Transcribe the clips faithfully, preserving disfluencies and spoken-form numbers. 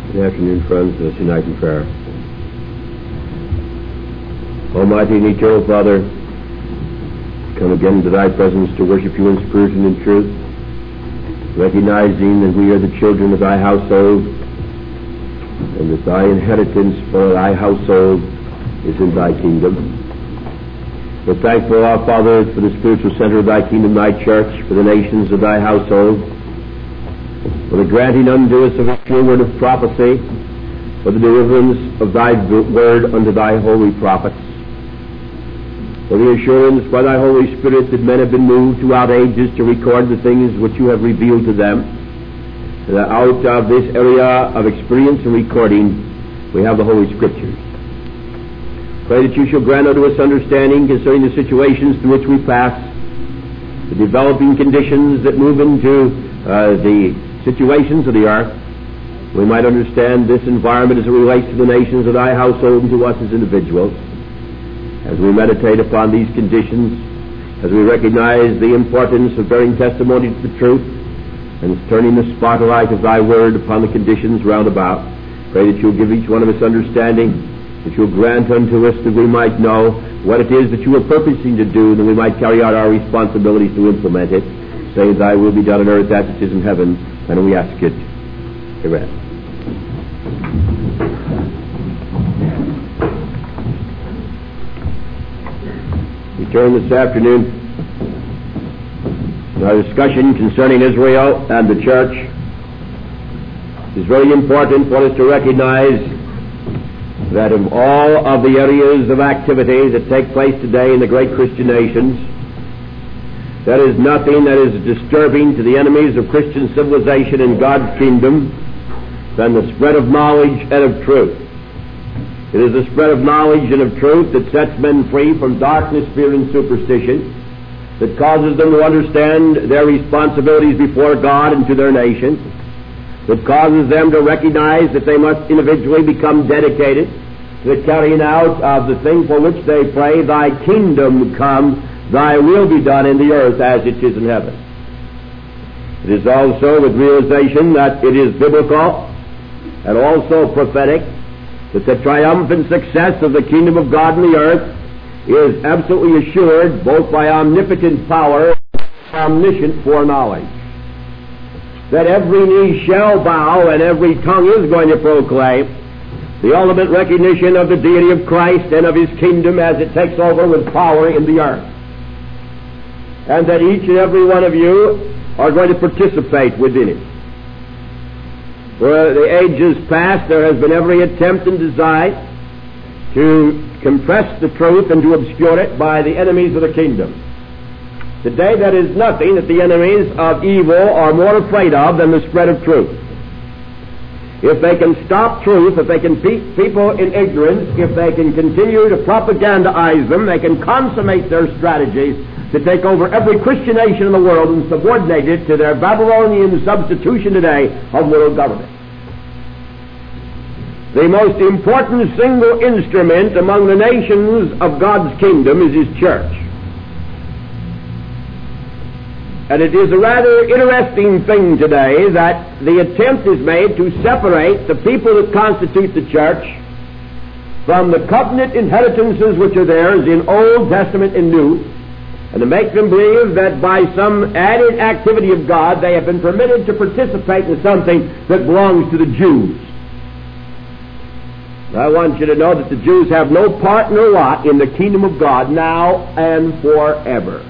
Good afternoon, friends. Let's unite in prayer. Almighty and eternal Father, come again into thy presence to worship you in spirit and in truth, recognizing that we are the children of thy household, and that thy inheritance for thy household is in thy kingdom. We're thankful, our Father, for the spiritual center of thy kingdom, thy church, for the nations of thy household, for the granting unto us of a pure word of prophecy, for the deliverance of thy word unto thy holy prophets, for the assurance by thy Holy Spirit that men have been moved throughout ages to record the things which you have revealed to them. And that out of this area of experience and recording, we have the Holy Scriptures. Pray that you shall grant unto us understanding concerning the situations through which we pass, the developing conditions that move into uh, the situations of the earth. We might understand this environment as it relates to the nations of thy household and to us as individuals. As we meditate upon these conditions, as we recognize the importance of bearing testimony to the truth and turning the spotlight of thy word upon the conditions round about, pray that you'll give each one of us understanding, that you'll grant unto us that we might know what it is that you are purposing to do, that we might carry out our responsibilities to implement it, saying, thy will be done on earth as it is in heaven, and we ask it. Amen. We turn this afternoon to our discussion concerning Israel and the church. It is very important for us to recognize that of all of the areas of activity that take place today in the great Christian nations, there is nothing that is disturbing to the enemies of Christian civilization and God's kingdom than the spread of knowledge and of truth. It is the spread of knowledge and of truth that sets men free from darkness, fear, and superstition, that causes them to understand their responsibilities before God and to their nation, that causes them to recognize that they must individually become dedicated to the carrying out of the thing for which they pray, thy kingdom come, thy will be done in the earth as it is in heaven. It is also with realization that it is biblical and also prophetic that the triumphant success of the kingdom of God in the earth is absolutely assured both by omnipotent power and omniscient foreknowledge. That every knee shall bow and every tongue is going to proclaim the ultimate recognition of the deity of Christ and of His kingdom as it takes over with power in the earth. And that each and every one of you are going to participate within it. For the ages past, there has been every attempt and design to compress the truth and to obscure it by the enemies of the kingdom. Today, there is nothing that the enemies of evil are more afraid of than the spread of truth. If they can stop truth, if they can keep people in ignorance, if they can continue to propagandize them, they can consummate their strategies to take over every Christian nation in the world and subordinate it to their Babylonian substitution today of world government. The most important single instrument among the nations of God's kingdom is His church. And it is a rather interesting thing today that the attempt is made to separate the people that constitute the church from the covenant inheritances which are theirs in Old Testament and New, and to make them believe that by some added activity of God they have been permitted to participate in something that belongs to the Jews. I want you to know that the Jews have no part nor lot in the kingdom of God now and forever.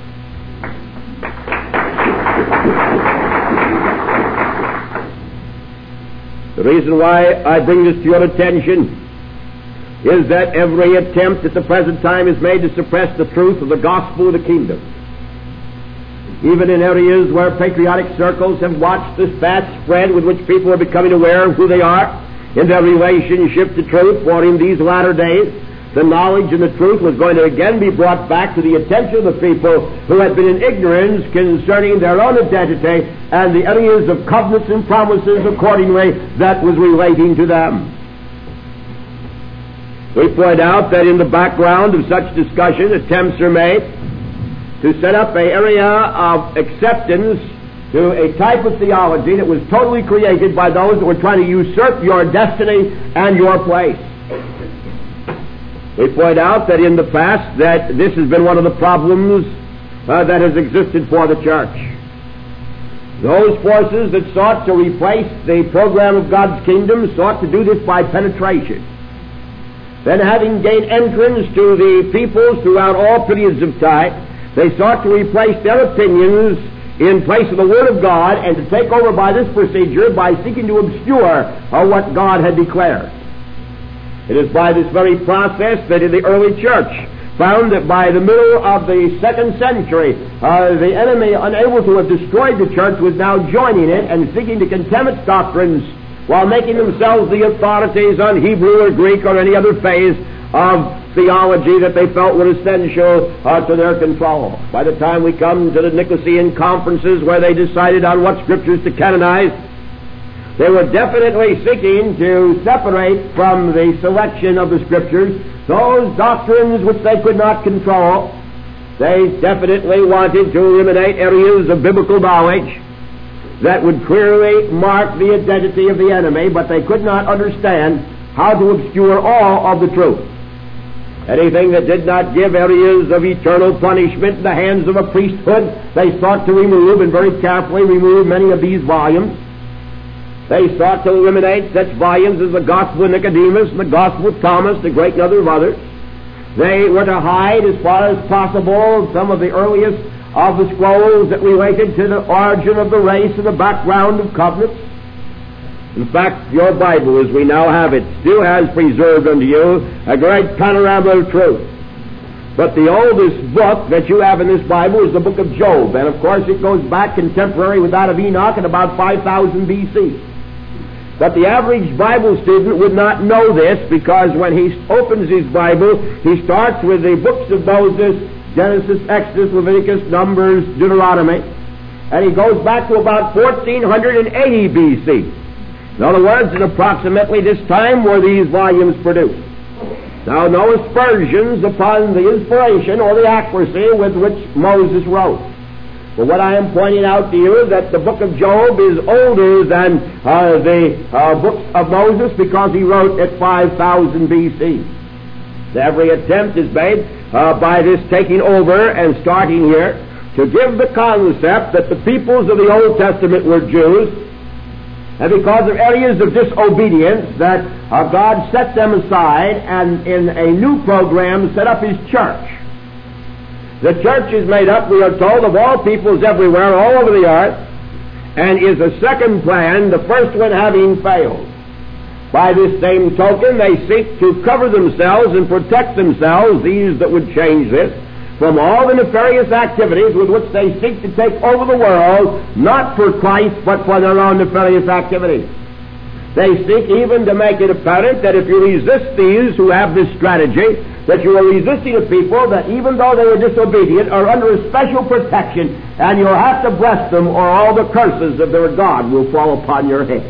The reason why I bring this to your attention is that every attempt at the present time is made to suppress the truth of the gospel of the kingdom. Even in areas where patriotic circles have watched this vast spread with which people are becoming aware of who they are in their relationship to truth, for in these latter days the knowledge and the truth was going to again be brought back to the attention of the people who had been in ignorance concerning their own identity and the areas of covenants and promises accordingly that was relating to them. We point out that in the background of such discussion, attempts are made to set up an area of acceptance to a type of theology that was totally created by those that were trying to usurp your destiny and your place. We point out that in the past that this has been one of the problems uh, that has existed for the church. Those forces that sought to replace the program of God's kingdom sought to do this by penetration. Then, having gained entrance to the peoples throughout all periods of time, they sought to replace their opinions in place of the Word of God and to take over by this procedure by seeking to obscure uh, what God had declared. It is by this very process that in the early church found that by the middle of the second century, uh, the enemy, unable to have destroyed the church, was now joining it and seeking to condemn its doctrines while making themselves the authorities on Hebrew or Greek or any other phase of theology that they felt were essential uh, to their control. By the time we come to the Nicosean conferences where they decided on what scriptures to canonize, they were definitely seeking to separate from the selection of the scriptures those doctrines which they could not control. They definitely wanted to eliminate areas of biblical knowledge that would clearly mark the identity of the enemy, but they could not understand how to obscure all of the truth. Anything that did not give areas of eternal punishment in the hands of a priesthood, they sought to remove, and very carefully remove many of these volumes. They sought to eliminate such volumes as the Gospel of Nicodemus and the Gospel of Thomas, the great number of others. They were to hide, as far as possible, some of the earliest of the scrolls that related to the origin of the race and the background of covenants. In fact, your Bible, as we now have it, still has preserved unto you a great panorama of truth. But the oldest book that you have in this Bible is the book of Job, and of course it goes back contemporary with that of Enoch at about five thousand B C. But the average Bible student would not know this, because when he opens his Bible, he starts with the books of Moses, Genesis, Exodus, Leviticus, Numbers, Deuteronomy, and he goes back to about fourteen eighty B C. In other words, at approximately this time were these volumes produced. Now, no aspersions upon the inspiration or the accuracy with which Moses wrote. But what I am pointing out to you is that the book of Job is older than uh, the uh, books of Moses, because he wrote at five thousand B C. Every attempt is made uh, by this taking over and starting here to give the concept that the peoples of the Old Testament were Jews, and because of areas of disobedience that uh, God set them aside and in a new program set up His church. The church is made up, we are told, of all peoples everywhere, all over the earth, and is a second plan, the first one having failed. By this same token, they seek to cover themselves and protect themselves, these that would change this, from all the nefarious activities with which they seek to take over the world, not for Christ, but for their own nefarious activities. They seek even to make it apparent that if you resist these who have this strategy, that you are resisting a people that, even though they were disobedient, are under a special protection, and you'll have to bless them, or all the curses of their God will fall upon your head.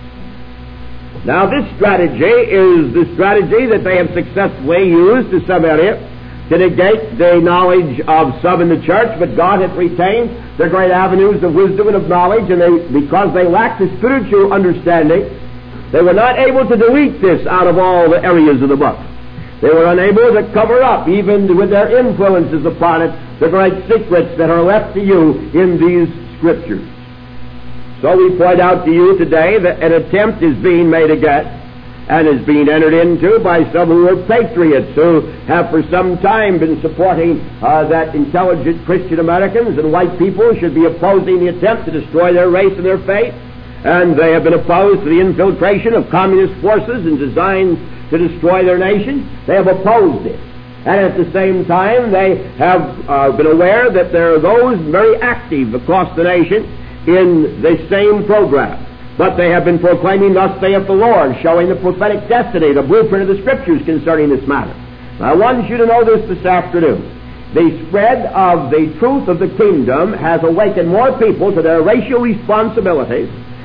Now, this strategy is the strategy that they have successfully used to some area to negate the knowledge of some in the church, but God hath retained their great avenues of wisdom and of knowledge, and they, because they lacked the spiritual understanding, they were not able to delete this out of all the areas of the book. They were unable to cover up, even with their influences upon it, the great secrets that are left to you in these scriptures. So we point out to you today that an attempt is being made again, and is being entered into by some who are patriots, who have for some time been supporting uh, that intelligent Christian Americans and white people should be opposing the attempt to destroy their race and their faith. And they have been opposed to the infiltration of communist forces and designs to destroy their nation. They have opposed it. And at the same time, they have uh, been aware that there are those very active across the nation in the same program. But they have been proclaiming, "Thus saith the Lord," showing the prophetic destiny, the blueprint of the Scriptures concerning this matter. I want you to know this this afternoon. The spread of the truth of the kingdom has awakened more people to their racial responsibilities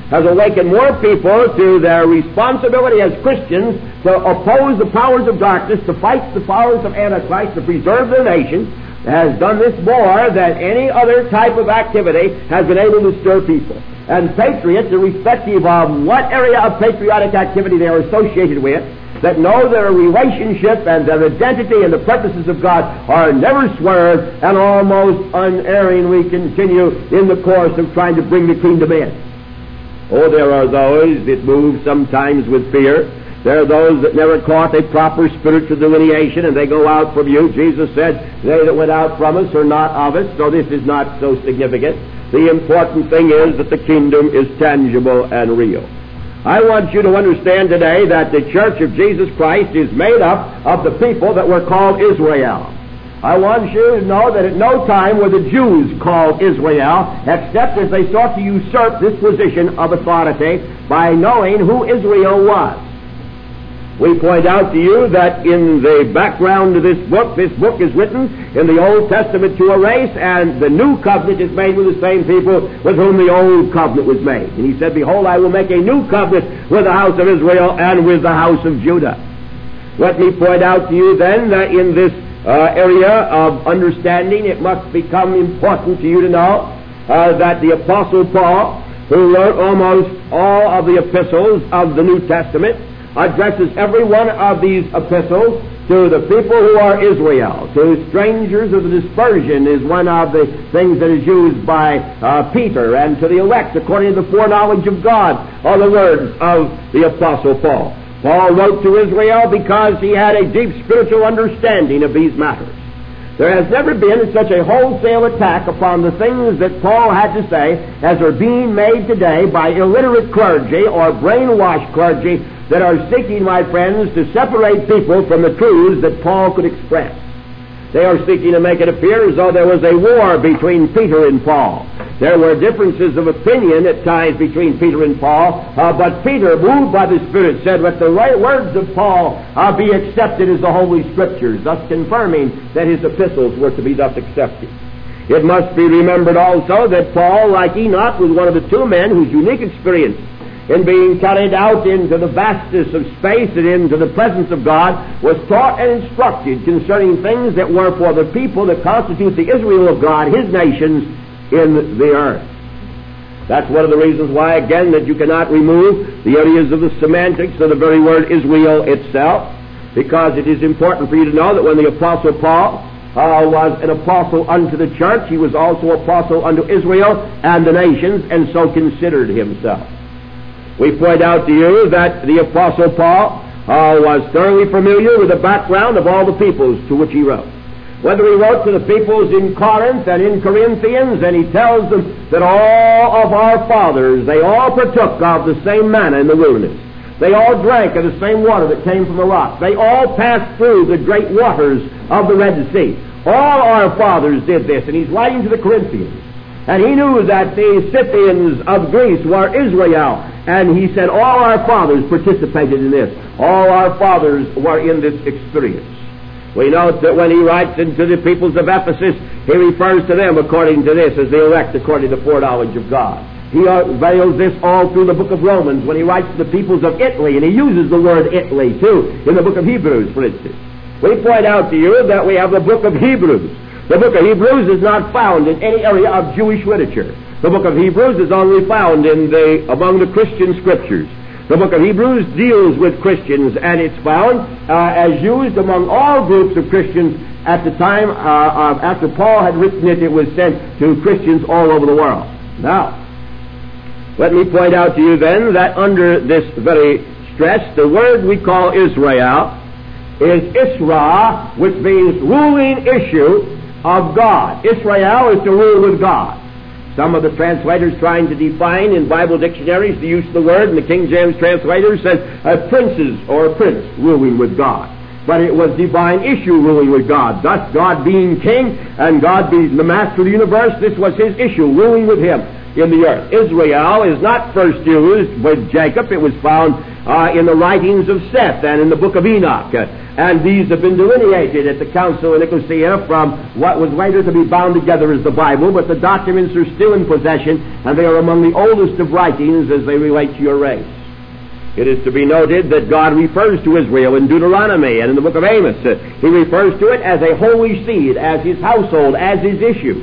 has awakened more people to their responsibility as Christians to oppose the powers of darkness, to fight the powers of Antichrist, to preserve their nation, has done this more than any other type of activity has been able to stir people. And patriots, irrespective of what area of patriotic activity they are associated with, that know their relationship and their identity and the purposes of God are never swerved and almost unerringly continue in the course of trying to bring the kingdom in. Oh, there are those that move sometimes with fear. There are those that never caught a proper spiritual delineation, and they go out from you. Jesus said, they that went out from us are not of us, so this is not so significant. The important thing is that the kingdom is tangible and real. I want you to understand today that the Church of Jesus Christ is made up of the people that were called Israel. I want you to know that at no time were the Jews called Israel, except as they sought to usurp this position of authority by knowing who Israel was. We point out to you that in the background of this book, this book is written in the Old Testament to a race, and the new covenant is made with the same people with whom the old covenant was made. And he said, behold, I will make a new covenant with the house of Israel and with the house of Judah. Let me point out to you then that in this uh, area of understanding, it must become important to you to know uh, that the Apostle Paul, who wrote almost all of the epistles of the New Testament, addresses every one of these epistles to the people who are Israel. To strangers of the dispersion is one of the things that is used by uh, Peter, and to the elect according to the foreknowledge of God are the words of the Apostle Paul. Paul wrote to Israel because he had a deep spiritual understanding of these matters. There has never been such a wholesale attack upon the things that Paul had to say as are being made today by illiterate clergy or brainwashed clergy that are seeking, my friends, to separate people from the truths that Paul could express. They are seeking to make it appear as though there was a war between Peter and Paul. There were differences of opinion at times between Peter and Paul, uh, but Peter, moved by the Spirit, said, let the right words of Paul uh, be accepted as the Holy Scriptures, thus confirming that his epistles were to be thus accepted. It must be remembered also that Paul, like Enoch, was one of the two men whose unique experience in being carried out into the vastness of space and into the presence of God was taught and instructed concerning things that were for the people that constitute the Israel of God, his nations, in the earth. That's one of the reasons why, again, that you cannot remove the areas of the semantics of the very word Israel itself, because it is important for you to know that when the Apostle Paul uh, was an apostle unto the church, he was also apostle unto Israel and the nations, and so considered himself. We point out to you that the Apostle Paul uh, was thoroughly familiar with the background of all the peoples to which he wrote. Whether he wrote to the peoples in Corinth and in Corinthians, and he tells them that all of our fathers, they all partook of the same manna in the wilderness. They all drank of the same water that came from the rock. They all passed through the great waters of the Red Sea. All our fathers did this, and he's writing to the Corinthians. And he knew that the Scythians of Greece were Israel. And he said all our fathers participated in this. All our fathers were in this experience. We note that when he writes into the peoples of Ephesus, he refers to them according to this as the elect according to the foreknowledge of God. He veils this all through the book of Romans when he writes to the peoples of Italy, and he uses the word Italy too in the book of Hebrews, for instance. We point out to you that we have the book of Hebrews. The book of Hebrews is not found in any area of Jewish literature. The book of Hebrews is only found in the among the Christian scriptures. The book of Hebrews deals with Christians, and it's found uh, as used among all groups of Christians at the time uh, of, after Paul had written it. It was sent to Christians all over the world. Now, let me point out to you then that under this very stress, the word we call Israel is Isra, which means ruling issue of God. Israel is to rule with God. Some of the translators trying to define in Bible dictionaries the use of the word, and the King James translator says a princes or a prince ruling with God. But it was divine issue ruling with God. Thus, God being king and God being the master of the universe, this was his issue, ruling with him in the earth. Israel is not first used with Jacob. It was found uh, in the writings of Seth and in the book of Enoch. Uh, And these have been delineated at the Council of Nicosia from what was later to be bound together as the Bible, but the documents are still in possession, and they are among the oldest of writings as they relate to your race. It is to be noted that God refers to Israel in Deuteronomy and in the book of Amos. Uh, he refers to it as a holy seed, as his household, as his issue.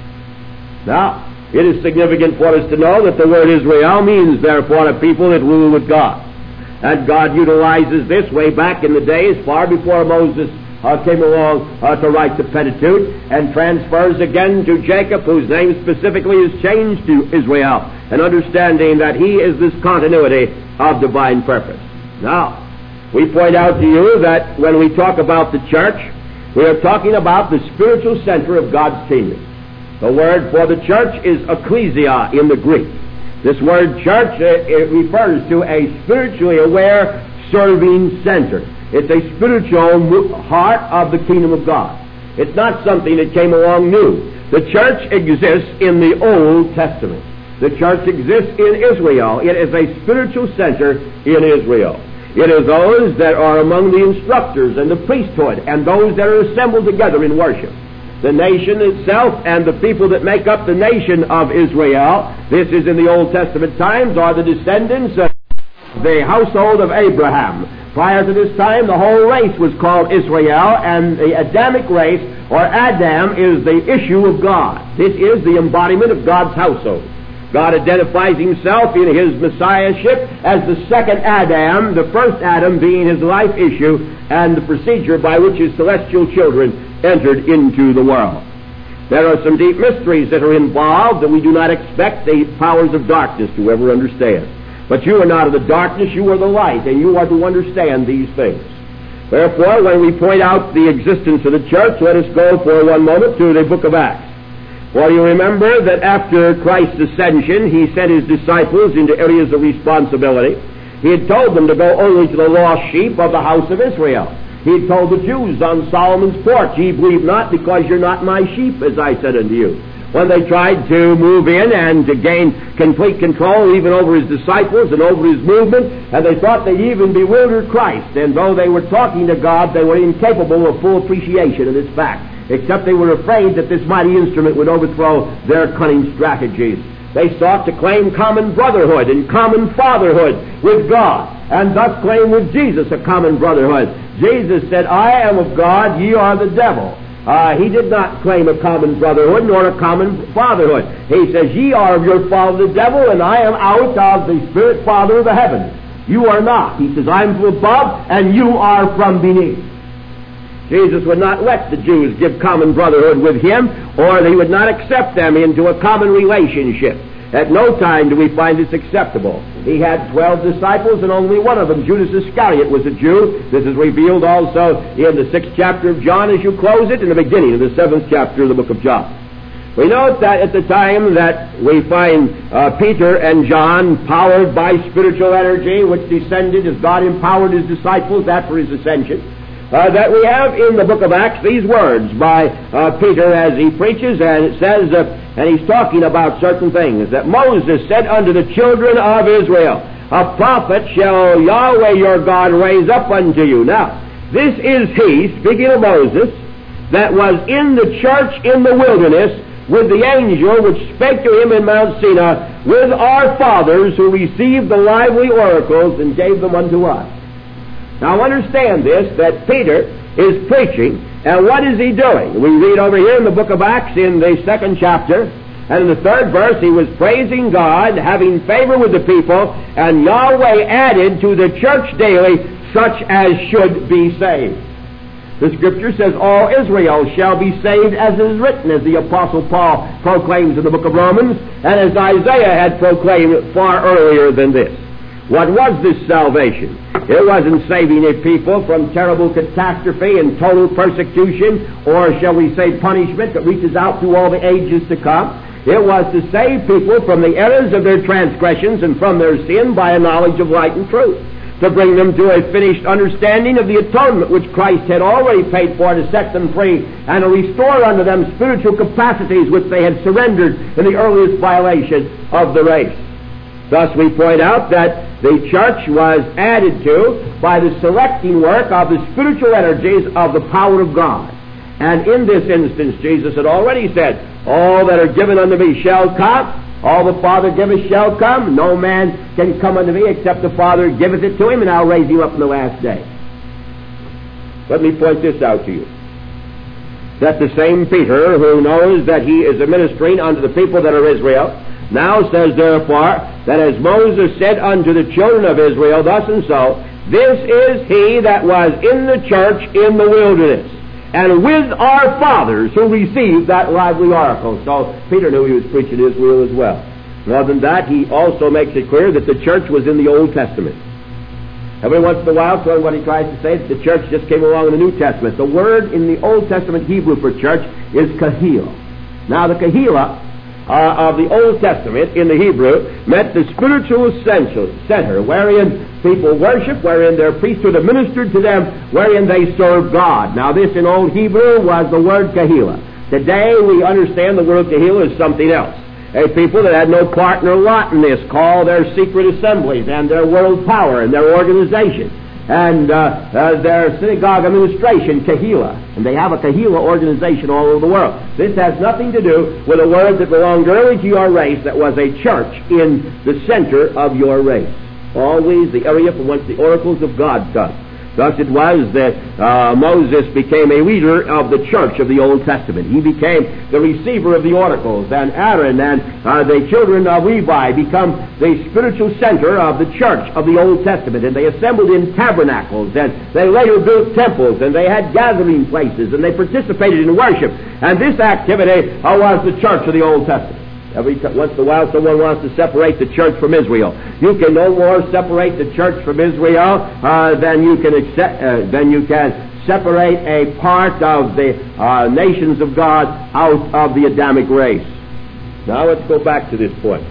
Now, it is significant for us to know that the word Israel means, therefore, a people that rule with God. And God utilizes this way back in the days, far before Moses uh, came along uh, to write the Pentateuch, and transfers again to Jacob, whose name specifically is changed to Israel, and understanding that he is this continuity of divine purpose. Now, we point out to you that when we talk about the church, we are talking about the spiritual center of God's kingdom. The word for the church is ecclesia in the Greek. This word church, uh, it refers to a spiritually aware serving center. It's a spiritual heart of the kingdom of God. It's not something that came along new. The church exists in the Old Testament. The church exists in Israel. It is a spiritual center in Israel. It is those that are among the instructors and the priesthood and those that are assembled together in worship. The nation itself and the people that make up the nation of Israel, this is in the Old Testament times, are the descendants of the household of Abraham. Prior to this time, the whole race was called Israel, and the Adamic race, or Adam, is the issue of God. This is the embodiment of God's household. God identifies himself in his messiahship as the second Adam, the first Adam being his life issue and the procedure by which his celestial children entered into the world. There are some deep mysteries that are involved that we do not expect the powers of darkness to ever understand. But you are not of the darkness, you are the light, and you are to understand these things. Therefore, when we point out the existence of the church, let us go for one moment to the book of Acts. For you remember that after Christ's ascension, he sent his disciples into areas of responsibility. He had told them to go only to the lost sheep of the house of Israel. He had told the Jews on Solomon's porch, ye believe not, because you're not my sheep, as I said unto you. When they tried to move in and to gain complete control even over his disciples and over his movement, and they thought they'd even bewildered Christ, and though they were talking to God, they were incapable of full appreciation of this fact, except they were afraid that this mighty instrument would overthrow their cunning strategies. They sought to claim common brotherhood and common fatherhood with God, and thus claim with Jesus a common brotherhood. Jesus said, I am of God, ye are the devil. Uh, he did not claim a common brotherhood nor a common fatherhood. He says, ye are of your father the devil, and I am out of the spirit father of the heavens. You are not. He says, I am from above, and you are from beneath. Jesus would not let the Jews give common brotherhood with him, or he would not accept them into a common relationship. At no time do we find this acceptable. He had twelve disciples, and only one of them, Judas Iscariot, was a Jew. This is revealed also in the sixth chapter of John as you close it, in the beginning of the seventh chapter of the book of John. We note that at the time that we find uh, Peter and John powered by spiritual energy, which descended as God empowered his disciples after his ascension, Uh, that we have in the book of Acts these words by uh, Peter as he preaches, and it says, uh, and he's talking about certain things, that Moses said unto the children of Israel, a prophet shall Yahweh your God raise up unto you. Now, this is he, speaking of Moses, that was in the church in the wilderness with the angel which spake to him in Mount Sinai, with our fathers who received the lively oracles and gave them unto us. Now understand this, that Peter is preaching, and what is he doing? We read over here in the book of Acts in the second chapter, and in the third verse, he was praising God, having favor with the people, and Yahweh added to the church daily such as should be saved. The Scripture says, all Israel shall be saved, as is written, as the Apostle Paul proclaims in the book of Romans, and as Isaiah had proclaimed far earlier than this. What was this salvation? It wasn't saving a people from terrible catastrophe and total persecution, or shall we say punishment that reaches out through all the ages to come. It was to save people from the errors of their transgressions and from their sin by a knowledge of light and truth, to bring them to a finished understanding of the atonement which Christ had already paid for to set them free, and to restore unto them spiritual capacities which they had surrendered in the earliest violation of the race. Thus we point out that the church was added to by the selecting work of the spiritual energies of the power of God. And in this instance, Jesus had already said, all that are given unto me shall come, all the Father giveth shall come, no man can come unto me except the Father giveth it to him, and I'll raise him up in the last day. Let me point this out to you. That the same Peter, who knows that he is administering unto the people that are Israel, now says therefore, that as Moses said unto the children of Israel, thus and so, this is he that was in the church in the wilderness, and with our fathers who received that lively oracle. So Peter knew he was preaching Israel as well. More than that, he also makes it clear that the church was in the Old Testament. Every once in a while, so what he tries to say is that the church just came along in the New Testament. The word in the Old Testament Hebrew for church is kahil. Now the kahila uh, of the Old Testament in the Hebrew meant the spiritual essential center wherein people worship, wherein their priesthood administered to them, wherein they serve God. Now this in Old Hebrew was the word kahila. Today we understand the word kahila is something else. A people that had no part nor lot in this call their secret assemblies and their world power and their organization and uh, uh, their synagogue administration, kahila. And they have a kahila organization all over the world. This has nothing to do with a word that belonged early to your race that was a church in the center of your race. Always the area from whence the oracles of God come. Thus it was that uh, Moses became a leader of the church of the Old Testament. He became the receiver of the oracles, and Aaron and uh, the children of Levi become the spiritual center of the church of the Old Testament. And they assembled in tabernacles, and they later built temples, and they had gathering places, and they participated in worship. And this activity uh, was the church of the Old Testament. Every t- once in a while someone wants to separate the church from Israel. You can no more separate the church from Israel uh, than you can accept, uh, than you can separate a part of the uh, nations of God out of the Adamic race. Now let's go back to this point.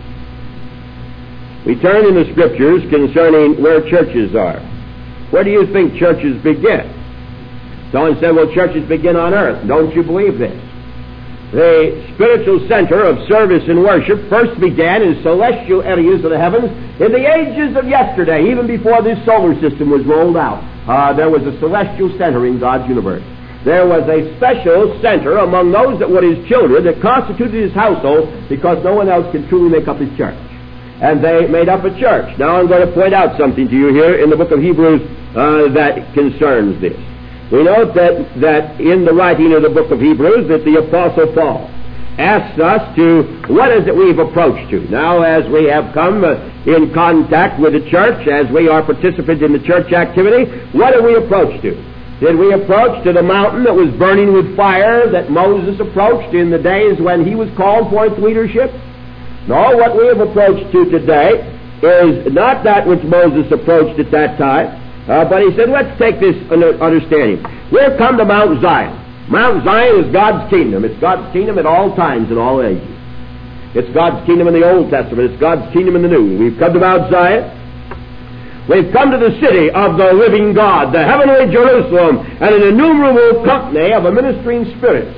We turn in the Scriptures concerning where churches are. Where do you think churches begin? Someone said, well, churches begin on earth. Don't you believe this? The spiritual center of service and worship first began in celestial areas of the heavens in the ages of yesterday, even before this solar system was rolled out. Uh, there was a celestial center in God's universe. There was a special center among those that were his children that constituted his household, because no one else can truly make up his church. And they made up a church. Now I'm going to point out something to you here in the book of Hebrews uh, that concerns this. We note that, that in the writing of the book of Hebrews that the Apostle Paul asks us to, what is it we've approached to? Now, as we have come uh, in contact with the church, as we are participants in the church activity, what did we approach to? Did we approach to the mountain that was burning with fire that Moses approached in the days when he was called for its leadership? No, what we have approached to today is not that which Moses approached at that time. Uh, but he said, let's take this understanding. We've come to Mount Zion. Mount Zion is God's kingdom. It's God's kingdom at all times and all ages. It's God's kingdom in the Old Testament. It's God's kingdom in the New. We've come to Mount Zion. We've come to the city of the living God, the heavenly Jerusalem, and an innumerable company of ministering spirits.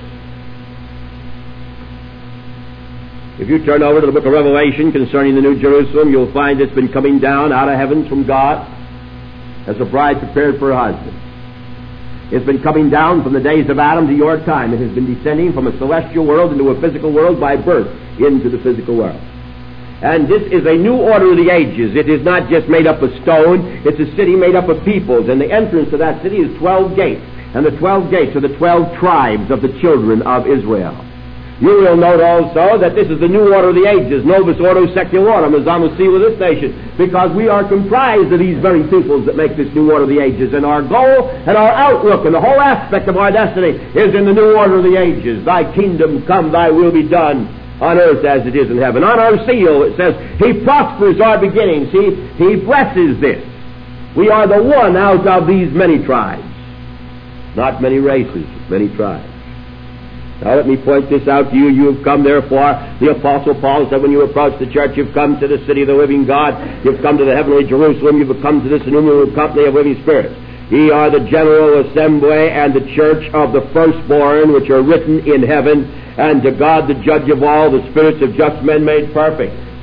If you turn over to the book of Revelation concerning the New Jerusalem, you'll find it's been coming down out of heavens from God as a bride prepared for her husband. It's been coming down from the days of Adam to your time. It has been descending from a celestial world into a physical world by birth into the physical world. And this is a new order of the ages. It is not just made up of stone. It's a city made up of peoples. And the entrance to that city is twelve gates. And the twelve gates are the twelve tribes of the children of Israel. You will note also that this is the new order of the ages, Novus Ordo Secularum, as I'm a seal of this nation, because we are comprised of these very peoples that make this new order of the ages, and our goal and our outlook and the whole aspect of our destiny is in the new order of the ages. Thy kingdom come, thy will be done on earth as it is in heaven. On our seal it says, he prospers our beginnings, he, he blesses this. We are the one out of these many tribes. Not many races, many tribes. Now let me point this out to you. You have come, therefore, the Apostle Paul said, when you approach the church, you've come to the city of the living God, you've come to the heavenly Jerusalem, you've come to this innumerable company of living spirits. Ye are the general assembly and the church of the firstborn, which are written in heaven, and to God the judge of all, the spirits of just men made perfect.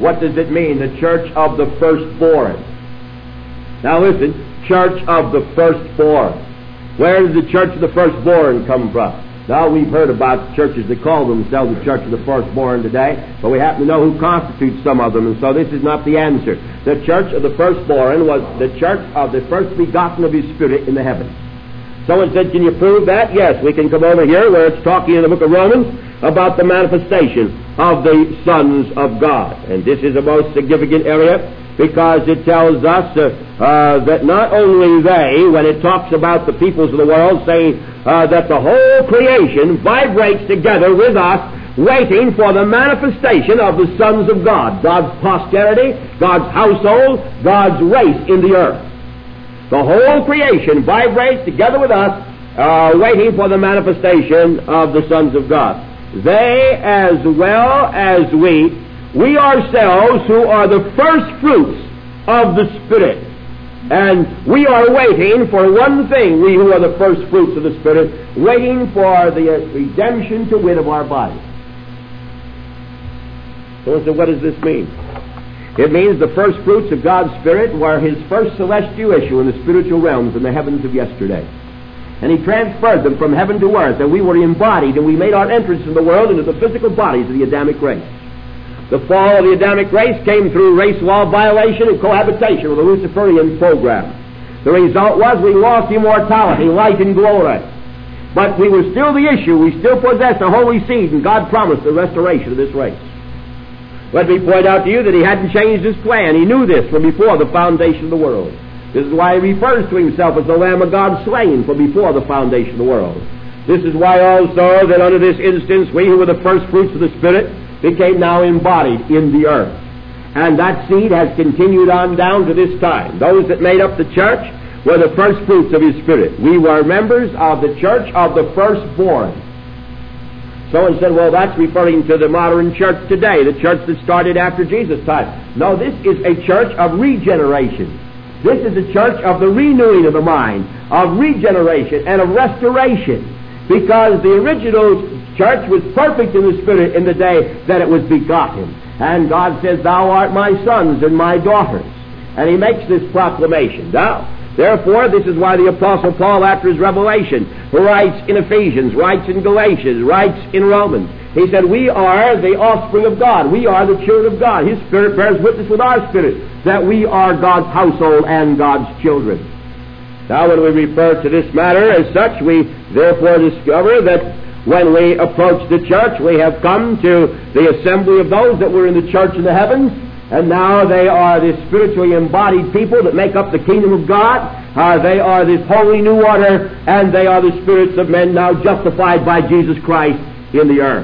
What does it mean? The church of the firstborn. Now listen, church of the firstborn. Where does the church of the firstborn come from? Now, we've heard about churches that call themselves the church of the firstborn today, but we happen to know who constitutes some of them, and so this is not the answer. The church of the firstborn was the church of the first begotten of His Spirit in the heavens. Someone said, can you prove that? Yes, we can come over here where it's talking in the book of Romans about the manifestation of the sons of God. And this is a most significant area because it tells us uh, uh, that not only they, when it talks about the peoples of the world, saying uh, that the whole creation vibrates together with us, waiting for the manifestation of the sons of God, God's posterity, God's household, God's race in the earth. The whole creation vibrates together with us, uh, waiting for the manifestation of the sons of God. They, as well as we, we ourselves who are the first fruits of the Spirit. And we are waiting for one thing, we who are the first fruits of the Spirit, waiting for the redemption to wit of our body. So, so what does this mean? It means the first fruits of God's Spirit were His first celestial issue in the spiritual realms in the heavens of yesterday. And He transferred them from heaven to earth, and we were embodied, and we made our entrance in the world into the physical bodies of the Adamic race. The fall of the Adamic race came through race law violation and cohabitation with the Luciferian program. The result was we lost immortality, light, and glory. But we were still the issue. We still possessed a holy seed, and God promised the restoration of this race. Let me point out to you that He hadn't changed His plan. He knew this from before the foundation of the world. This is why He refers to Himself as the Lamb of God slain from before the foundation of the world. This is why also that under this instance we who were the first fruits of the Spirit became now embodied in the earth. And that seed has continued on down to this time. Those that made up the church were the first fruits of His Spirit. We were members of the church of the firstborn. Someone said, well, that's referring to the modern church today, the church that started after Jesus' time. No, this is a church of regeneration. This is a church of the renewing of the mind, of regeneration and of restoration. Because the original church was perfect in the Spirit in the day that it was begotten. And God says, thou art my sons and my daughters. And He makes this proclamation. Now, therefore, this is why the Apostle Paul, after his revelation, writes in Ephesians, writes in Galatians, writes in Romans. He said, we are the offspring of God. We are the children of God. His Spirit bears witness with our spirit that we are God's household and God's children. Now, when we refer to this matter as such, we therefore discover that when we approach the church, we have come to the assembly of those that were in the church in the heavens. And now they are the spiritually embodied people that make up the kingdom of God. Uh, they are this holy new order, and they are the spirits of men now justified by Jesus Christ in the earth.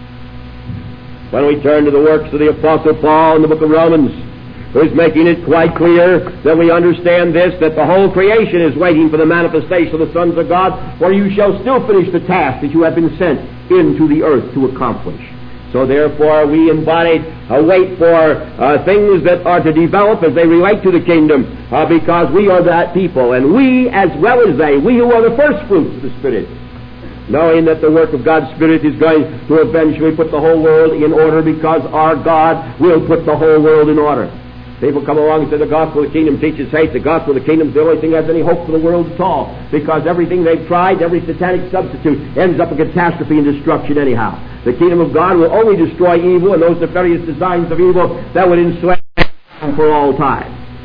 When we turn to the works of the Apostle Paul in the book of Romans, who is making it quite clear that we understand this, that the whole creation is waiting for the manifestation of the sons of God, for you shall still finish the task that you have been sent into the earth to accomplish. So therefore we embodied a wait for uh, things that are to develop as they relate to the kingdom, uh, because we are that people, and we as well as they, we who are the first fruits of the Spirit, knowing that the work of God's Spirit is going to eventually put the whole world in order, because our God will put the whole world in order. People come along and say the gospel of the kingdom teaches hate. The gospel of the kingdom is the only thing that has any hope for the world at all, because everything they've tried, every satanic substitute, ends up in catastrophe and destruction anyhow. The kingdom of God will only destroy evil and those nefarious designs of evil that would enslave for all time.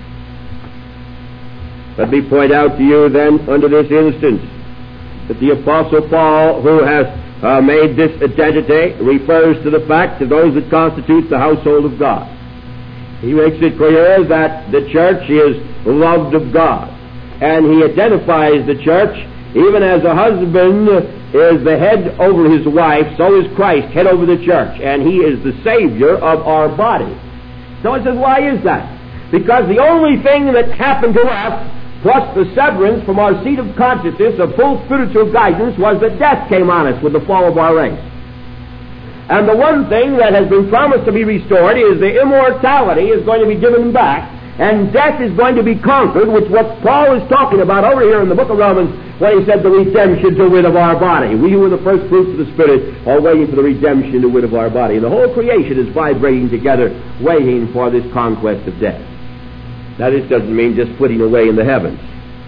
Let me point out to you then, under this instance, that the Apostle Paul, who has uh, made this identity, refers to the fact of those that constitute the household of God. He makes it clear that the church is loved of God. And he identifies the church, even as a husband is the head over his wife, so is Christ head over the church. And He is the Savior of our body. So it says, why is that? Because the only thing that happened to us, plus the severance from our seat of consciousness of full spiritual guidance, was that death came on us with the fall of our race. And the one thing that has been promised to be restored is the immortality is going to be given back, And death is going to be conquered, which what Paul is talking about over here in the book of Romans when he said the redemption to wit of our body. We who are the first fruits of the Spirit are waiting for the redemption to wit of our body. And the whole creation is vibrating together, waiting for this conquest of death. Now this doesn't mean just putting away in the heavens.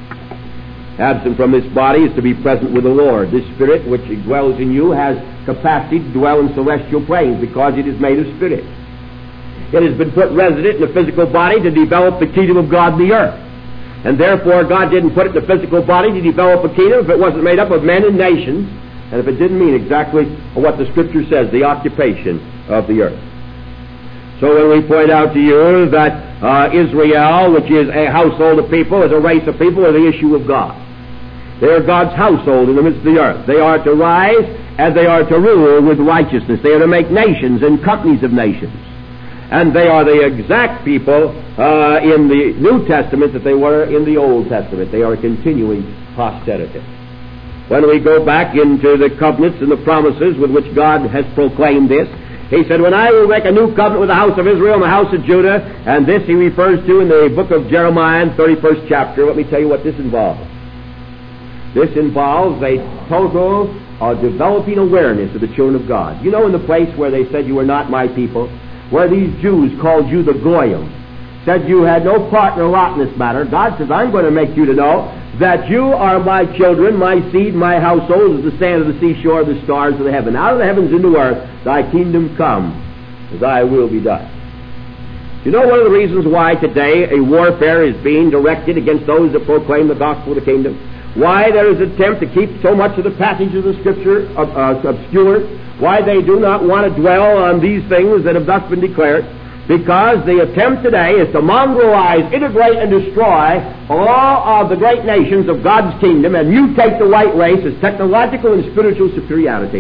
Absent from this body is to be present with the Lord. This Spirit which dwells in you has capacity to dwell in celestial planes because it is made of Spirit. It has been put resident in the physical body to develop the kingdom of God in the earth. And therefore God didn't put it in the physical body to develop a kingdom if it wasn't made up of men and nations, and if it didn't mean exactly what the Scripture says, the occupation of the earth. So when we point out to you that uh, Israel, which is a household of people, is a race of people, are the issue of God. They are God's household in the midst of the earth. They are to rise and they are to rule with righteousness. They are to make nations and companies of nations. And they are the exact people uh, in the New Testament that they were in the Old Testament. They are a continuing posterity. When we go back into the covenants and the promises with which God has proclaimed this, He said, when I will make a new covenant with the house of Israel and the house of Judah, and this He refers to in the book of Jeremiah, thirty-first chapter. Let me tell you what this involves. This involves a total uh, developing awareness of the children of God. You know, in the place where they said you were not my people, where these Jews called you the Goyim, said you had no part nor lot in this matter, God says, I'm going to make you to know that you are my children, my seed, my household, as the sand of the seashore, the stars of the heaven. Out of the heavens into earth, thy kingdom come, thy will be done. You know one of the reasons why today a warfare is being directed against those that proclaim the gospel of the kingdom? Why there is an attempt to keep so much of the passage of the Scripture uh, uh, obscure? Why they do not want to dwell on these things that have thus been declared? Because the attempt today is to mongrelize, integrate, and destroy all of the great nations of God's kingdom and mutate the white race as technological and spiritual superiority.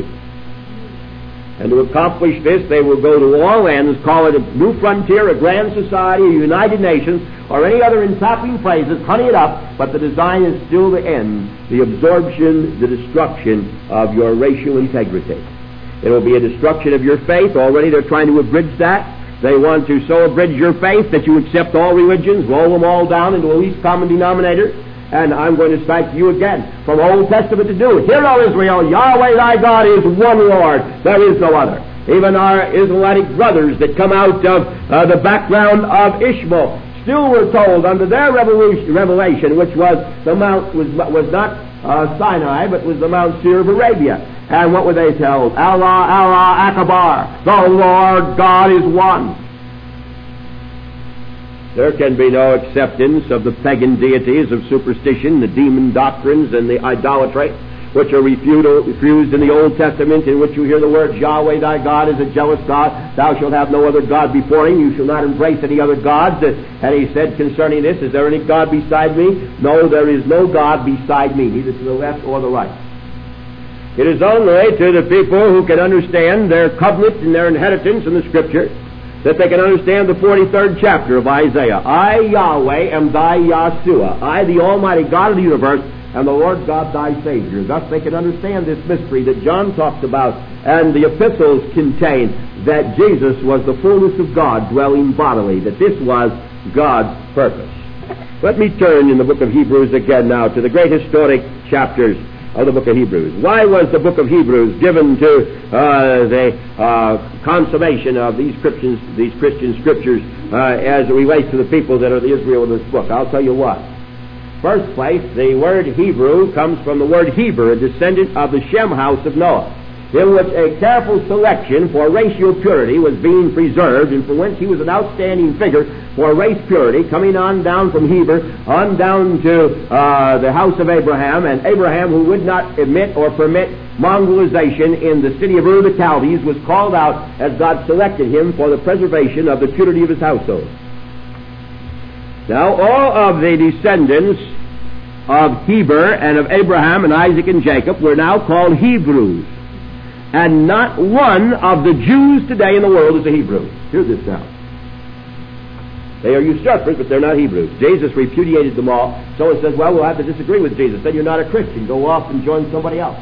And to accomplish this, they will go to all ends, call it a new frontier, a grand society, a United Nations, or any other entrapping phrases, honey it up, but the design is still the end, the absorption, the destruction of your racial integrity. It will be a destruction of your faith. Already they're trying to abridge that. They want to so abridge your faith that you accept all religions, roll them all down into a least common denominator. And I'm going to cite to you again from Old Testament to do. Hear, O Israel, Yahweh thy God is one Lord. There is no other. Even our Israelitic brothers that come out of uh, the background of Ishmael still were told under their revelation, which was the mount was was not uh, Sinai, but was the Mount Seir of Arabia. And what were they told? Allah, Allah, Akbar. The Lord God is one. There can be no acceptance of the pagan deities of superstition, the demon doctrines, and the idolatry, which are refused in the Old Testament, in which you hear the words, Yahweh thy God is a jealous God. Thou shalt have no other God before him. You shall not embrace any other gods. And he said concerning this, is there any God beside me? No, there is no God beside me, neither to the left or the right. It is only to the people who can understand their covenant and their inheritance in the Scripture that they can understand the forty-third chapter of Isaiah. I, Yahweh, am thy Yahshua. I, the Almighty God of the universe, am the Lord God thy Savior. Thus they can understand this mystery that John talks about, and the epistles contain, that Jesus was the fullness of God dwelling bodily, that this was God's purpose. Let me turn in the book of Hebrews again now to the great historic chapters of the book of Hebrews. Why was the book of Hebrews given to uh, the uh, consummation of these Christian, these Christian scriptures uh, as it relates to the people that are the Israel of this book? I'll tell you what. First place, the word Hebrew comes from the word Heber, a descendant of the Shem house of Noah, in which a careful selection for racial purity was being preserved, and for whence he was an outstanding figure for race purity, coming on down from Heber, on down to uh, the house of Abraham, and Abraham, who would not admit or permit mongrelization in the city of Ur of the Chaldees, was called out as God selected him for the preservation of the purity of his household. Now, all of the descendants of Heber and of Abraham and Isaac and Jacob were now called Hebrews. And not one of the Jews today in the world is a Hebrew. Hear this now. They are usurpers, but they're not Hebrews. Jesus repudiated them all. So it says, well, we'll have to disagree with Jesus. Then you're not a Christian. Go off and join somebody else.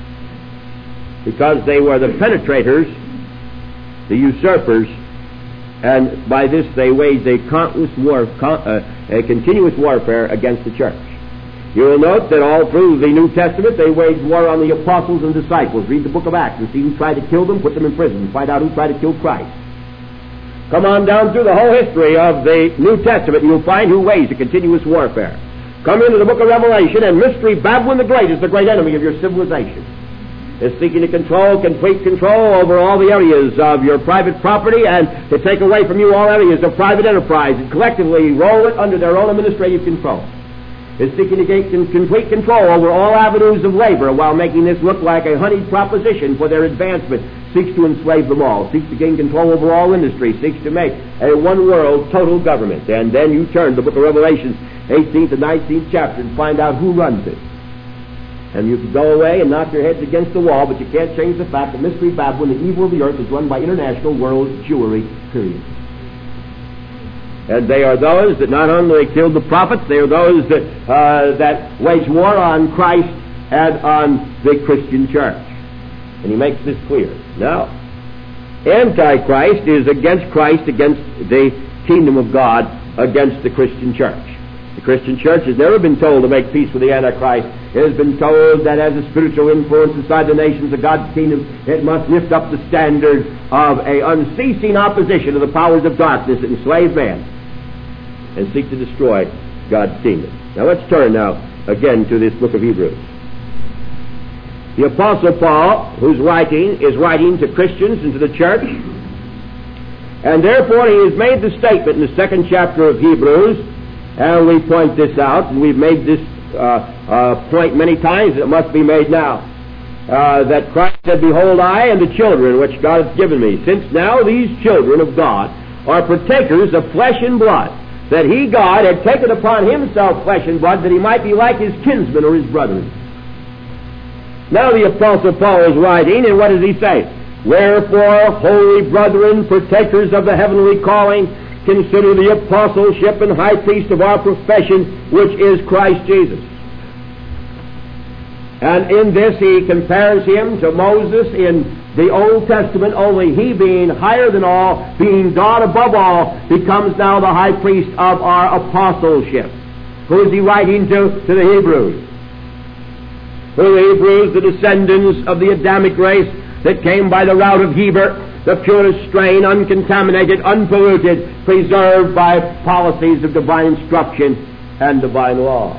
Because they were the penetrators, the usurpers And by this they waged a, countless war, con, uh, a continuous warfare against the church. You will note that all through the New Testament they waged war on the apostles and disciples. Read the book of Acts and see who tried to kill them, put them in prison, find out who tried to kill Christ. Come on down through the whole history of the New Testament and you'll find who waged a continuous warfare. Come into the book of Revelation and Mystery Babylon the Great is the great enemy of your civilization. Is seeking to control, complete control over all the areas of your private property and to take away from you all areas of private enterprise and collectively roll it under their own administrative control. Is seeking to gain complete control over all avenues of labor while making this look like a honeyed proposition for their advancement. Seeks to enslave them all, seeks to gain control over all industry, seeks to make a one-world total government. And then you turn to the book of Revelation, eighteenth and nineteenth chapter, and find out who runs it. And you can go away and knock your heads against the wall, but you can't change the fact that Mystery Babylon, the evil of the earth, is run by international world Jewry, period. And they are those that not only killed the prophets, they are those that, uh, that wage war on Christ and on the Christian church. And he makes this clear. Now, Antichrist is against Christ, against the kingdom of God, against the Christian church. The Christian church has never been told to make peace with the Antichrist. It has been told that as a spiritual influence inside the nations of God's kingdom, it must lift up the standard of a unceasing opposition to the powers of darkness that enslave man and seek to destroy God's kingdom. Now let's turn now again to this book of Hebrews. The Apostle Paul, who's writing, is writing to Christians and to the church, and therefore he has made the statement in the second chapter of Hebrews, and we point this out, and we've made this uh, uh, point many times, and it must be made now, uh, that Christ said, "Behold, I and the children which God hath given me, since now these children of God are partakers of flesh and blood, that he, God, had taken upon himself flesh and blood, that he might be like his kinsmen or his brethren." Now the Apostle Paul is writing, and what does he say? "Wherefore, holy brethren, partakers of the heavenly calling, consider the apostleship and high priest of our profession, which is Christ Jesus." And in this he compares him to Moses in the Old Testament, only he, being higher than all, being God above all, becomes now the high priest of our apostleship. Who is he writing to? To the Hebrews. To the Hebrews, the descendants of the Adamic race that came by the route of Heber, the purest strain, uncontaminated, unpolluted, preserved by policies of divine instruction and divine law.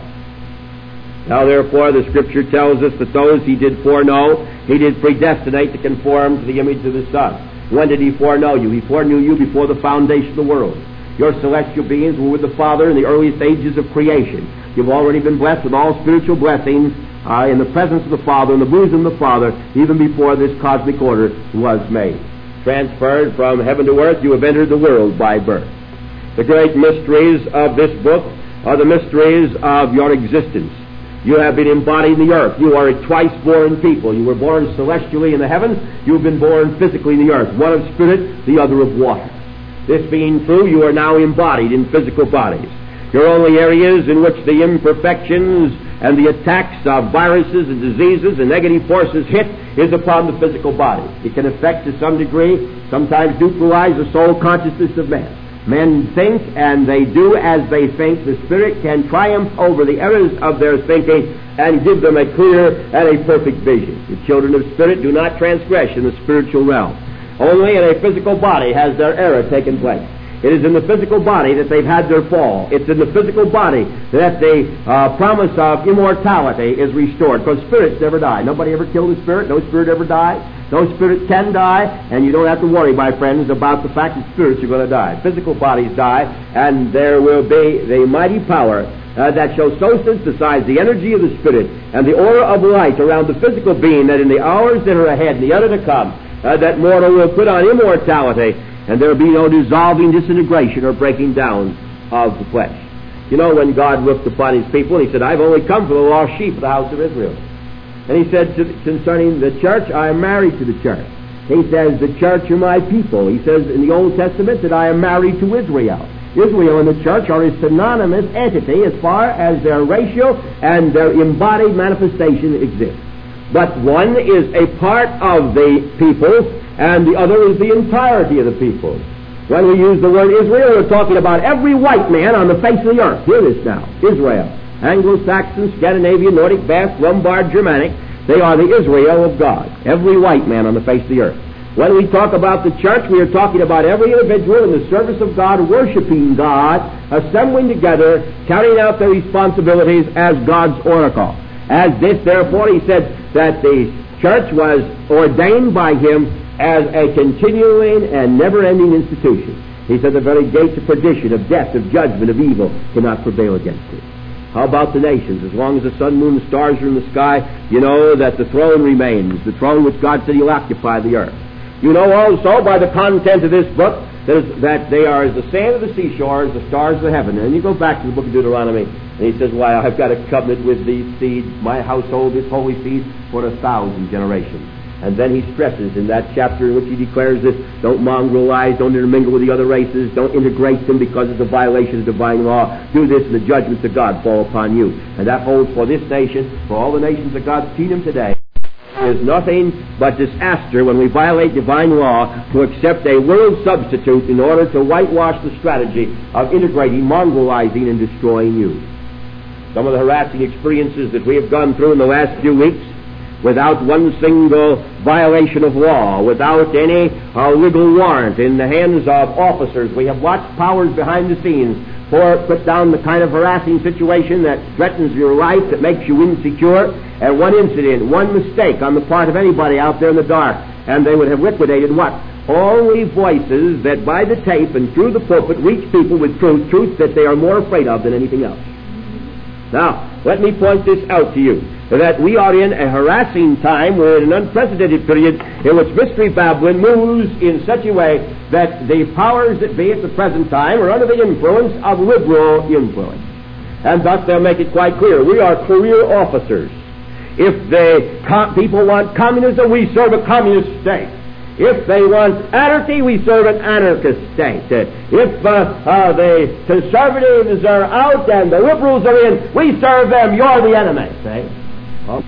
Now therefore the Scripture tells us that those he did foreknow, he did predestinate to conform to the image of the Son. When did he foreknow you? He foreknew you before the foundation of the world. Your celestial beings were with the Father in the earliest ages of creation. You've already been blessed with all spiritual blessings uh, in the presence of the Father, in the bosom of the Father, even before this cosmic order was made. Transferred from heaven to earth, you have entered the world by birth. The great mysteries of this book are the mysteries of your existence. You have been embodied in the earth. You are a twice-born people. You were born celestially in the heavens. You have been born physically in the earth. One of spirit, the other of water. This being true, you are now embodied in physical bodies. Your only areas in which the imperfections and the attacks of viruses and diseases and negative forces hit is upon the physical body. It can affect to some degree, sometimes neutralize the soul consciousness of man. Men think, and they do as they think. The Spirit can triumph over the errors of their thinking and give them a clear and a perfect vision. The children of Spirit do not transgress in the spiritual realm. Only in a physical body has their error taken place. It is in the physical body that they've had their fall. It's in the physical body that the uh, promise of immortality is restored. Because spirits never die. Nobody ever killed a spirit. No spirit ever died. No spirit can die. And you don't have to worry, my friends, about the fact that spirits are going to die. Physical bodies die. And there will be the mighty power uh, that shall so synthesize the energy of the Spirit and the aura of light around the physical being that in the hours that are ahead and the other to come, uh, that mortal will put on immortality. And there will be no dissolving, disintegration, or breaking down of the flesh. You know, when God looked upon his people, he said, "I've only come for the lost sheep of the house of Israel." And he said to, concerning the church, "I am married to the church." He says, "The church are my people." He says in the Old Testament that I am married to Israel. Israel and the church are a synonymous entity as far as their ratio and their embodied manifestation exists. But one is a part of the people, and the other is the entirety of the people. When we use the word Israel, we're talking about every white man on the face of the earth. Hear this now. Israel. Anglo-Saxon, Scandinavian, Nordic, Basque, Lombard, Germanic. They are the Israel of God. Every white man on the face of the earth. When we talk about the church, we are talking about every individual in the service of God, worshiping God, assembling together, carrying out their responsibilities as God's oracle. As this, therefore, he said that the church was ordained by him as a continuing and never-ending institution. He said the very gates of perdition, of death, of judgment, of evil cannot prevail against it. How about the nations? As long as the sun, moon, and stars are in the sky, you know that the throne remains, the throne which God said he'll occupy the earth. You know also by the content of this book that, is, that they are as the sand of the seashore, as the stars of the heaven. And you go back to the book of Deuteronomy, and he says, why, I've got a covenant with these seeds, my household, this holy seed, for a thousand generations. And then he stresses in that chapter in which he declares this, don't mongrelize, don't intermingle with the other races, don't integrate them because it's a violation of divine law. Do this and the judgments of God fall upon you. And that holds for this nation, for all the nations of God's kingdom today. There is nothing but disaster when we violate divine law to accept a world substitute in order to whitewash the strategy of integrating, mongrelizing, and destroying you. Some of the harassing experiences that we have gone through in the last few weeks, without one single violation of law, without any uh, legal warrant in the hands of officers. We have watched powers behind the scenes for put down the kind of harassing situation that threatens your life, that makes you insecure, and one incident, one mistake on the part of anybody out there in the dark, and they would have liquidated what? Only voices that by the tape and through the pulpit reach people with truth, truth that they are more afraid of than anything else. Now, let me point this out to you, that we are in a harassing time, we're in an unprecedented period in which Mystery Babylon moves in such a way that the powers that be at the present time are under the influence of liberal influence. And thus they'll make it quite clear, we are career officers. If the com- people want communism, we serve a communist state. If they want anarchy, we serve an anarchist state. If uh, uh, the conservatives are out and the liberals are in, we serve them. You're the enemy. See? Well,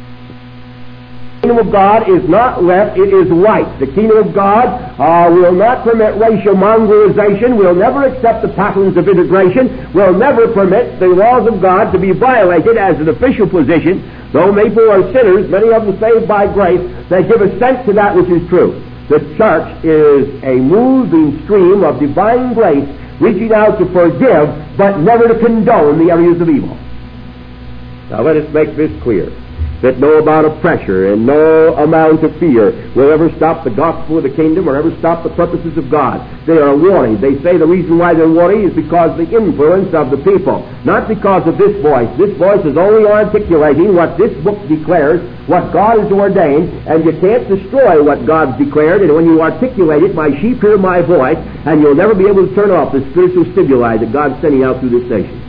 the kingdom of God is not left, it is right. The kingdom of God uh, will not permit racial mongrelization, will never accept the patterns of integration, will never permit the laws of God to be violated as an official position. Though people are sinners, many of them saved by grace, they give assent to that which is true. The church is a moving stream of divine grace, reaching out to forgive, but never to condone the areas of evil. Now let us make this clear, that no amount of pressure and no amount of fear will ever stop the gospel of the kingdom or ever stop the purposes of God. They are warring. They say the reason why they're warring is because of the influence of the people, not because of this voice. This voice is only articulating what this book declares, what God has ordained, and you can't destroy what God's declared, and when you articulate it, my sheep hear my voice, and you'll never be able to turn off the spiritual stimuli that God's sending out through this nation.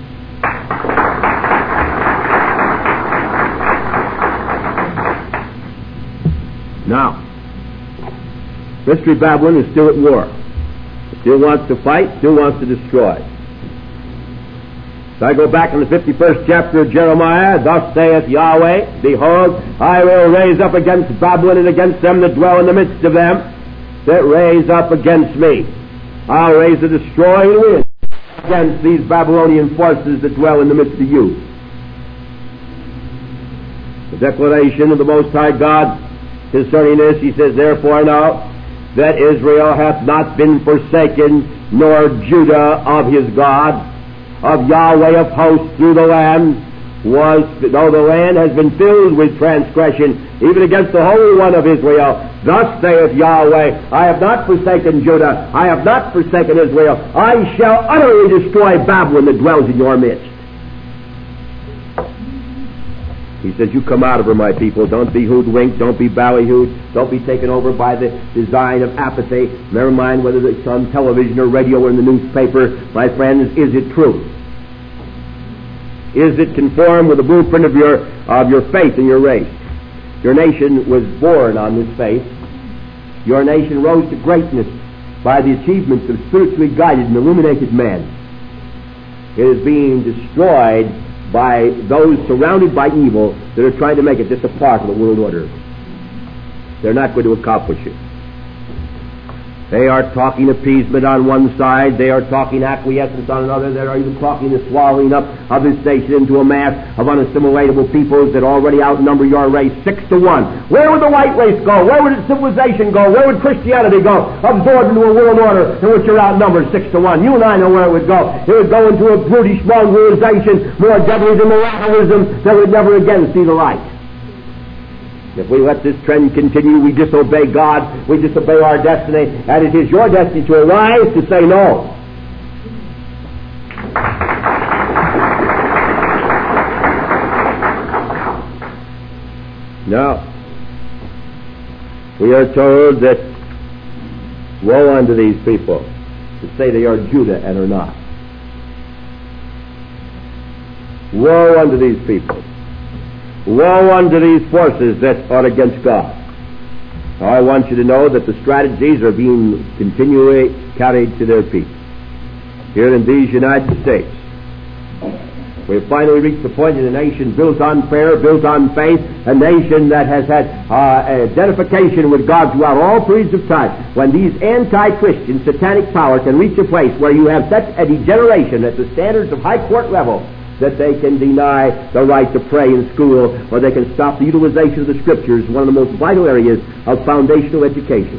Now, Mystery Babylon is still at war. It still wants to fight, still wants to destroy. So I go back in the fifty-first chapter of Jeremiah, thus saith Yahweh, behold, I will raise up against Babylon and against them that dwell in the midst of them, that raise up against me. I'll raise a destroying wind against these Babylonian forces that dwell in the midst of you. The declaration of the Most High God concerning this, he says, therefore now that Israel hath not been forsaken, nor Judah of his God, of Yahweh of hosts through the land, was, though the land has been filled with transgression, even against the Holy One of Israel, thus saith Yahweh, I have not forsaken Judah, I have not forsaken Israel, I shall utterly destroy Babylon that dwells in your midst. He says, you come out of her, my people. Don't be hoodwinked. Don't be ballyhooed. Don't be taken over by the design of apathy. Never mind whether it's on television or radio or in the newspaper. My friends, is it true? Is it conformed with the blueprint of your, of your faith and your race? Your nation was born on this faith. Your nation rose to greatness by the achievements of spiritually guided and illuminated men. It is being destroyed by those surrounded by evil that are trying to make it just a part of the world order. They're not going to accomplish it. They are talking appeasement on one side. They are talking acquiescence on another. They are even talking the swallowing up of this nation into a mass of unassimilatable peoples that already outnumber your race six to one. Where would the white race go? Where would civilization go? Where would Christianity go? Absorbed into a world order in which you're outnumbered six to one. You and I know where it would go. It would go into a brutish mongrelization, more deadly than moralism, that would never again see the light. If we let this trend continue, we disobey God, we disobey our destiny, and it is your destiny to arise to say no. Now, we are told that woe unto these people to say they are Judah and are not. Woe unto these people. Woe unto these forces that are against God. Now, I want you to know that the strategies are being continually carried to their feet. Here in these United States, we have finally reached the point in a nation built on prayer, built on faith, a nation that has had uh, identification with God throughout all periods of time. When these anti-Christian satanic power can reach a place where you have such a degeneration at the standards of high court level that they can deny the right to pray in school, or they can stop the utilization of the Scriptures, one of the most vital areas of foundational education.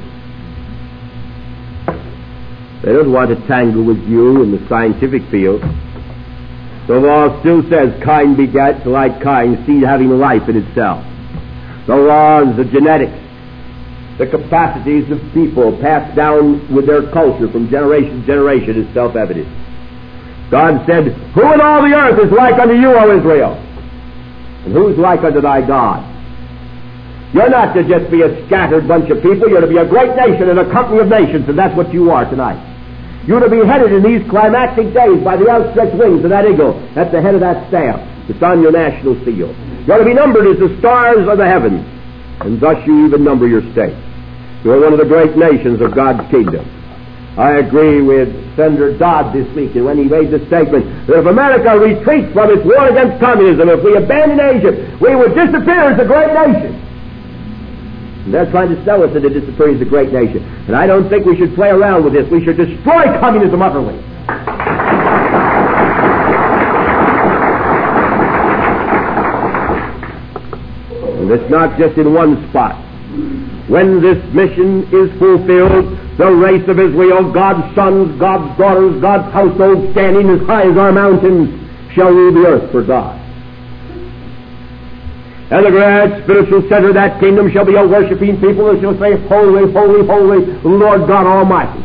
They don't want to tangle with you in the scientific field. The law still says kind begets like kind, seed having life in itself. The laws, the genetics, the capacities of people passed down with their culture from generation to generation is self-evident. God said, who in all the earth is like unto you, O Israel? And who's like unto thy God? You're not to just be a scattered bunch of people. You're to be a great nation and a company of nations, and that's what you are tonight. You're to be headed in these climactic days by the outstretched wings of that eagle at the head of that staff that's on your national seal. You're to be numbered as the stars of the heavens, and thus you even number your state. You're one of the great nations of God's kingdom. I agree with Senator Dodd this week, and when he made the statement that if America retreats from its war against communism, if we abandon Egypt, we would disappear as a great nation. And they're trying to sell us that it disappears as a great nation. And I don't think we should play around with this. We should destroy communism utterly. And it's not just in one spot. When this mission is fulfilled, the race of Israel, God's sons, God's daughters, God's household, standing as high as our mountains, shall rule the earth for God. And the great spiritual center of that kingdom shall be a worshiping people that shall say, holy, holy, holy, Lord God Almighty.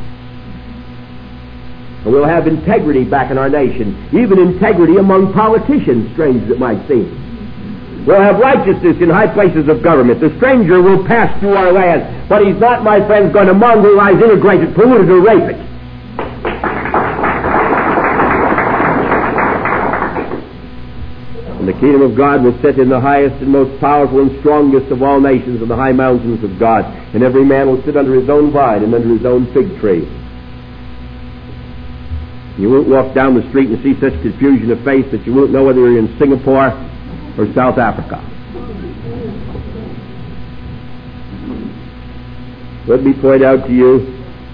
And we'll have integrity back in our nation, even integrity among politicians, strange as it might seem. We'll have righteousness in high places of government. The stranger will pass through our land, but he's not, my friends, going to mongrelize, integrate it, pollute it, or rape it. And the kingdom of God will sit in the highest and most powerful and strongest of all nations on the high mountains of God, and every man will sit under his own vine and under his own fig tree. You won't walk down the street and see such confusion of face that you won't know whether you're in Singapore or South Africa. Let me point out to you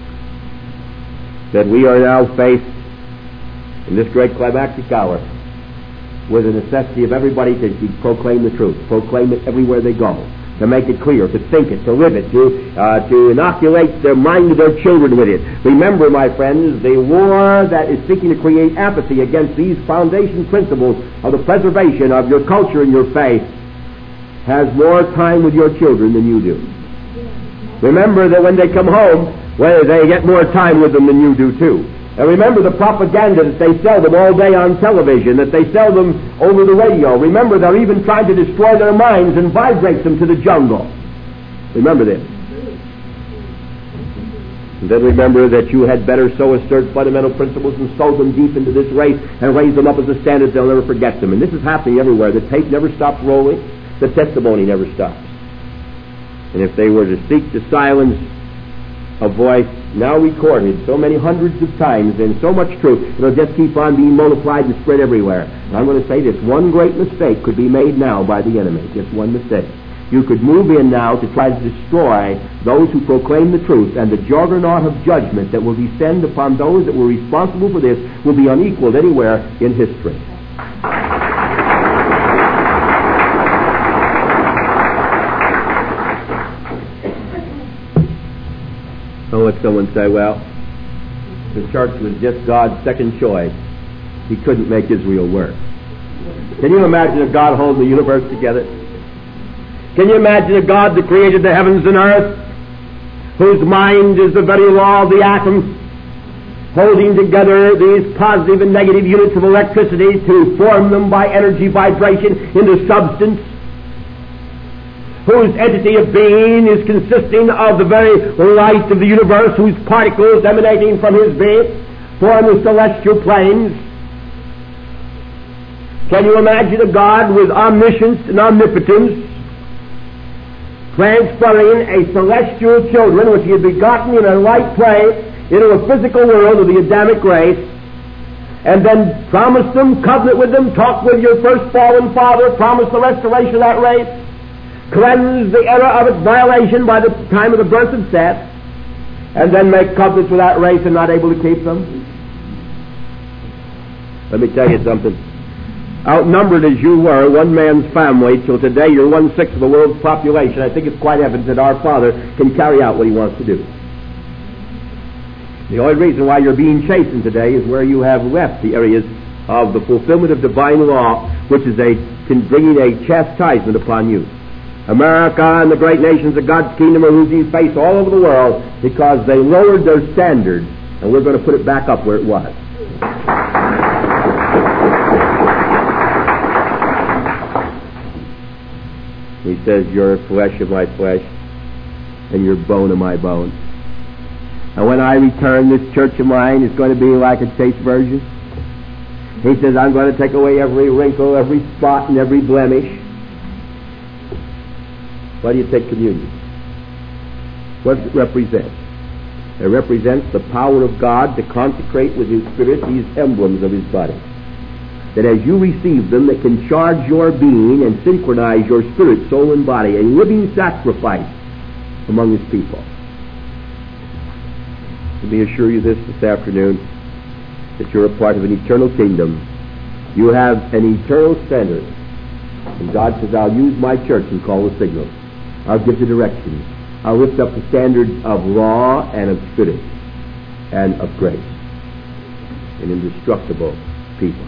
that we are now faced in this great climactic hour with the necessity of everybody to proclaim the truth, proclaim it everywhere they go, to make it clear, to think it, to live it, to uh, to inoculate their mind of their children with it. Remember, my friends, the war that is seeking to create apathy against these foundation principles of the preservation of your culture and your faith has more time with your children than you do. Remember that when they come home, well, they get more time with them than you do too. And remember the propaganda that they sell them all day on television, that they sell them over the radio. Remember they're even trying to destroy their minds and vibrate them to the jungle. Remember this. And then remember that you had better so assert fundamental principles and sow them deep into this race and raise them up as a standard. They'll never forget them. And this is happening everywhere. The tape never stops rolling. The testimony never stops. And if they were to seek to silence a voice now recorded so many hundreds of times and so much truth, it'll just keep on being multiplied and spread everywhere. And I'm going to say this, one great mistake could be made now by the enemy, just one mistake. you could move in now to try to destroy those who proclaim the truth, and the juggernaut of judgment that will descend upon those that were responsible for this will be unequaled anywhere in history. Oh, let someone say, well, the church was just God's second choice. He couldn't make Israel work. Can you imagine a God holding the universe together? Can you imagine a God that created the heavens and earth, whose mind is the very law of the atom, holding together these positive and negative units of electricity to form them by energy vibration into substance, whose entity of being is consisting of the very light of the universe, whose particles emanating from his being form the celestial planes? Can you imagine a God with omniscience and omnipotence transferring a celestial children which he had begotten in a light plane into a physical world of the Adamic race, and then promised them, covenant with them, talk with your first fallen father, promise the restoration of that race, cleanse the era of its violation by the time of the birth of Seth, and then make covenants with that race and not able to keep them? Let me tell you something. Outnumbered as you were, one man's family, till today you're one-sixth of the world's population. I think it's quite evident that our Father can carry out what he wants to do. The only reason why you're being chastened today is where you have left the areas of the fulfillment of divine law, which is a bringing a chastisement upon you. America and the great nations of God's kingdom are losing face all over the world because they lowered their standards, and we're going to put it back up where it was. He says, you're flesh of my flesh, and you're bone of my bone. And when I return, this church of mine is going to be like a chaste virgin. He says, I'm going to take away every wrinkle, every spot, and every blemish. Why do you take communion? What does it represent? It represents the power of God to consecrate with His Spirit these emblems of His body. That as you receive them, they can charge your being and synchronize your spirit, soul, and body, a living sacrifice among His people. Let me assure you this this afternoon, that you're a part of an eternal kingdom. You have an eternal standard. And God says, I'll use my church and call the signal. I'll give the directions. I'll lift up the standards of law and of spirit and of grace. An indestructible people.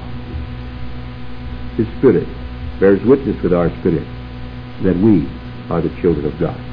His Spirit bears witness with our spirit that we are the children of God.